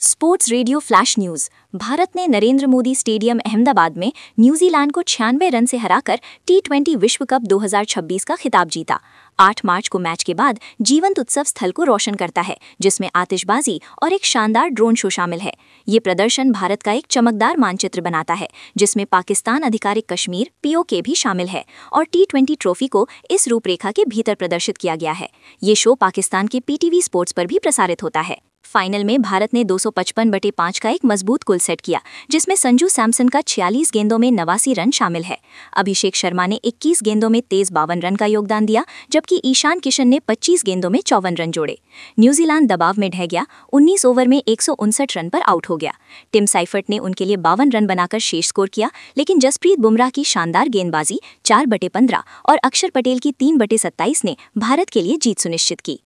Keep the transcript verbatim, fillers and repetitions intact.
Sports radio flash news. Bharat ने Narendra Modi stadium Ahmedabad में New Zealand को छियानवे रन से हराकर टी ट्वेंटी विश्व कप दो हज़ार छब्बीस का खिताब जीता। आठ मार्च को मैच के बाद जीवंत उत्सव स्थल को रोशन करता है, जिसमें आतिशबाजी और एक शानदार ड्रोन शो शामिल है। ये प्रदर्शन भारत का एक चमकदार मानचित्र बनाता है, जिसमें पाकिस्तान आधिकारिक कश्मीर पीओके भी शामिल है और टी ट्वेंटी ट्रॉफी को इस रूपरेखा के भीतर प्रदर्शित किया गया है। ये शो पाकिस्तान के पीटीवी स्पोर्ट्स पर भी प्रसारित होता है। फाइनल में भारत ने दो सौ पचपन बटे पाँच का एक मजबूत कुल सेट किया, जिसमें संजू सैमसन का छियालीस गेंदों में नवासी रन शामिल है। अभिषेक शर्मा ने इक्कीस गेंदों में तेज बावन रन का योगदान दिया, जबकि ईशान किशन ने पच्चीस गेंदों में चौवन रन जोड़े। न्यूजीलैंड दबाव में ढह गया, उन्नीस ओवर में एक सौ उनसठ रन पर आउट हो गया। टिम साइफर्ट ने उनके लिए बावन रन बनाकर शेष स्कोर किया, लेकिन जसप्रीत बुमराह की शानदार गेंदबाजी चार बटे पंद्रह और अक्षर पटेल की तीन बटे सत्ताईस ने भारत के लिए जीत सुनिश्चित की।